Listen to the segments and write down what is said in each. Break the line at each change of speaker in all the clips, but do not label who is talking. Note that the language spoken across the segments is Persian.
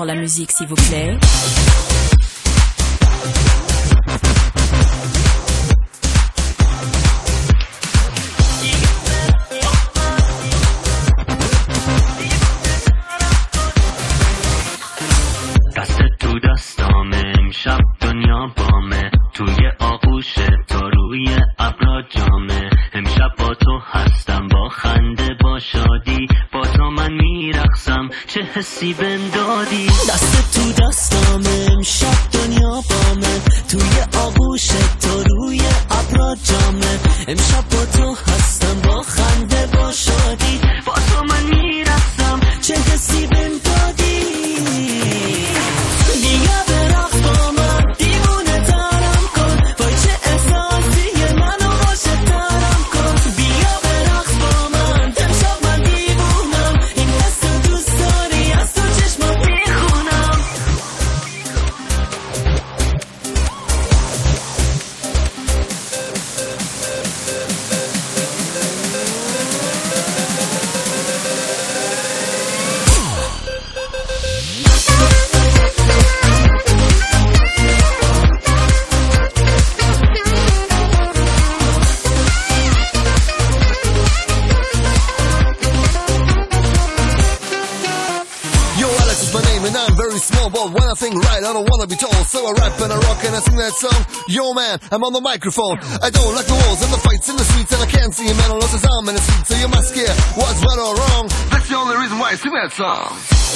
la musique s'il vous plaît.
دست تو دستام امشب دنیا بامه توی آغوش تو روی ابرا جامه امشب با تو هستم با خنده با شادی با تو من میرقصم چه حسی بهم دادی
دست تو دستام امشب دنیا بامه توی آغوش تو روی ابرا جامه امشب با تو هستم با خنده با شادی
با تو من میرقصم
چه حسی بهم دادی
But when I think right, I don't wanna be told. So I rap and I rock and I sing that song. Yo man, I'm on the microphone. I don't like the wars and the fights in the streets, and I can't see a man unless his arm in the seat. So you must care what's right or wrong. That's the only reason why I sing that song.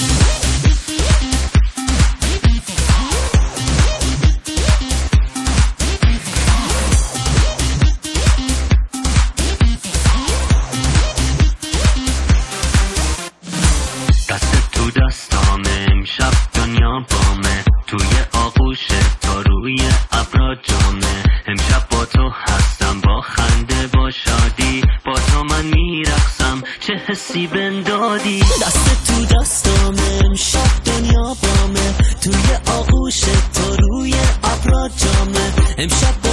دست تو دستام امشب دنیا بامه توی آغوش تو روی ابرا جامه امشب با تو هستم با خنده با شادی با تو من میرقصم چه حسی بهم دادی
دست تو دستام امشب دنیا بامه توی آغوش تو روی ابرا جامه امشب